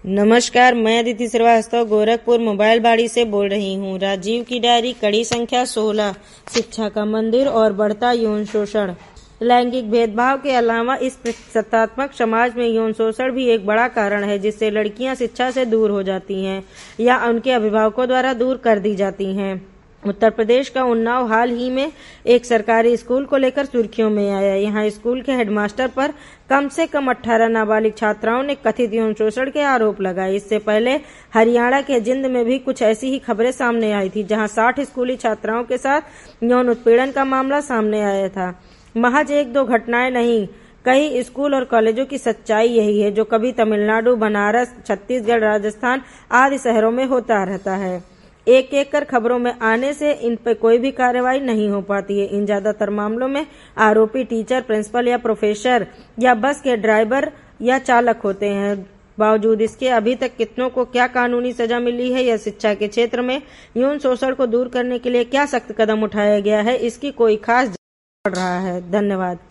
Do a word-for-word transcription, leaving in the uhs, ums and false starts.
नमस्कार, मैं अदिति श्रीवास्तव गोरखपुर मोबाइल बाड़ी से बोल रही हूँ। राजीव की डायरी कड़ी संख्या सोलह। शिक्षा का मंदिर और बढ़ता यौन शोषण। लैंगिक भेदभाव के अलावा इस सत्तात्मक समाज में यौन शोषण भी एक बड़ा कारण है, जिससे लड़कियां शिक्षा से दूर हो जाती हैं या उनके अभिभावकों द्वारा दूर कर दी जाती हैं। उत्तर प्रदेश का उन्नाव हाल ही में एक सरकारी स्कूल को लेकर सुर्खियों में आया। यहाँ स्कूल के हेडमास्टर पर कम से कम अठारह नाबालिग छात्राओं ने कथित यौन शोषण के आरोप लगाए। इससे पहले हरियाणा के जिंद में भी कुछ ऐसी ही खबरें सामने आई थी, जहां साठ स्कूली छात्राओं के साथ यौन उत्पीड़न का मामला सामने आया था। महज एक दो घटनाएं नहीं, कई स्कूल और कॉलेजों की सच्चाई यही है, जो कभी तमिलनाडु, बनारस, छत्तीसगढ़, राजस्थान आदि शहरों में होता रहता है। एक एक कर खबरों में आने से इन पर कोई भी कार्रवाई नहीं हो पाती है। इन ज्यादातर मामलों में आरोपी टीचर, प्रिंसिपल या प्रोफेसर या बस के ड्राइवर या चालक होते हैं। बावजूद इसके अभी तक कितनों को क्या कानूनी सजा मिली है या शिक्षा के क्षेत्र में यौन शोषण को दूर करने के लिए क्या सख्त कदम उठाया गया है, इसकी कोई खास पड़ रहा है। धन्यवाद।